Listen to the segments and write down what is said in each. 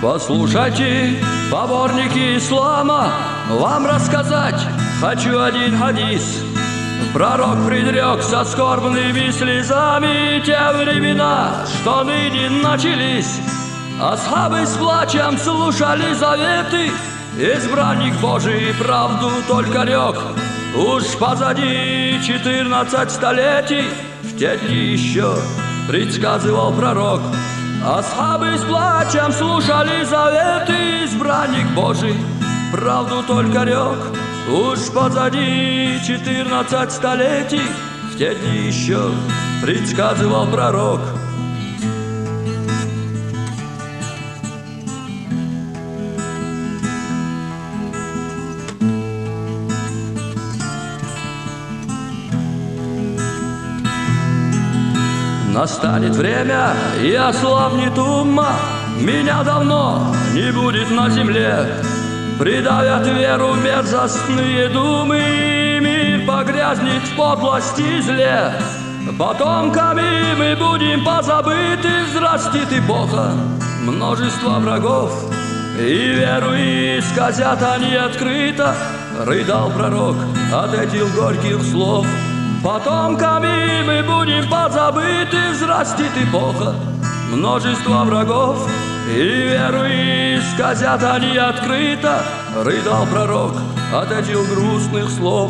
Послушайте, поборники ислама, вам рассказать хочу один хадис. Пророк предрек со скорбными слезами те времена, что ныне начались. Асхабы с плачем слушали заветы, избранник Божий правду только рек. Уж позади 14 столетий, в те дни еще предсказывал пророк. Асхабы с плачем слушали заветы, избранник Божий правду только рек. Уж позади 14 столетий, в те дни еще предсказывал пророк. Настанет время, и ослабнет умма, меня давно не будет на земле. Придавят веру мерзостные думы, и мир погрязнет в подлости и зле. Потомками мы будем позабыты, взрастет эпоха множество врагов, и веру исказят они открыто, рыдал пророк от этих горьких слов. Потомками мы будем позабыты, взрастет эпоха множество врагов, и веру исказят они открыто, рыдал пророк от этих грустных слов.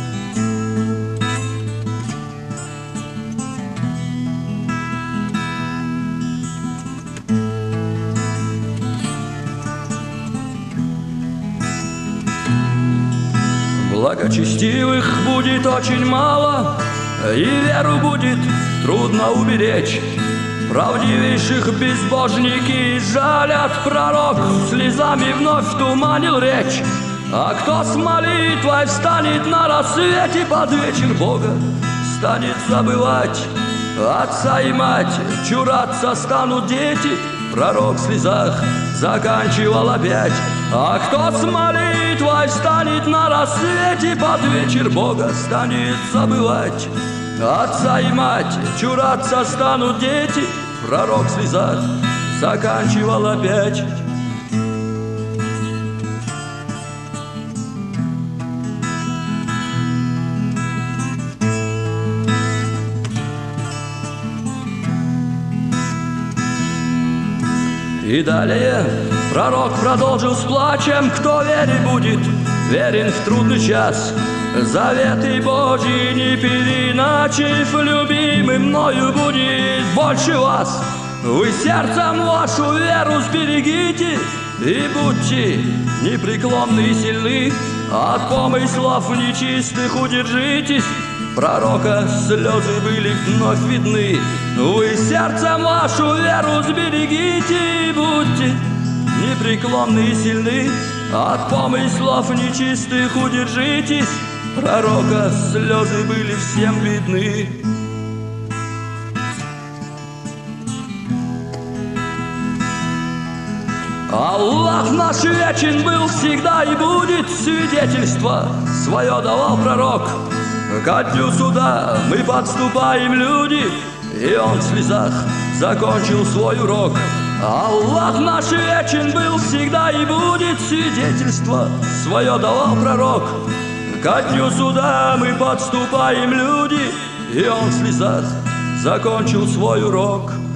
Благочестивых будет очень мало, и веру будет трудно уберечь. Правдивейших безбожники жалят, пророк слезами вновь туманил речь. А кто с молитвой встанет на рассвете под вечер Бога, станет забывать отца и мать, чураться станут дети, пророк в слезах заканчивал опять. А кто с молитвой встанет на рассвете под вечер Бога, станет забывать отца и мать, чураться станут дети, пророк в слезах заканчивал опять. И далее пророк продолжил с плачем: кто вере будет верен в трудный час, заветы Божьи не переначив, любимый мною будет больше вас. Вы сердцем вашу веру сберегите и будьте непреклонны и сильны, от помыслов нечистых удержитесь. Пророка слезы были вновь видны. Вы сердцем вашу веру сберегите и будьте непреклонны и сильны, от помыслов нечистых удержитесь. Пророка слезы были всем видны. Аллах наш вечен был всегда и будет, свидетельство свое давал пророк. Ко дню суда мы подступаем, люди, и он в слезах закончил свой урок. Аллах наш вечен был всегда и будет, свидетельство свое давал пророк. Ко дню суда мы подступаем, люди, и он в слезах закончил свой урок.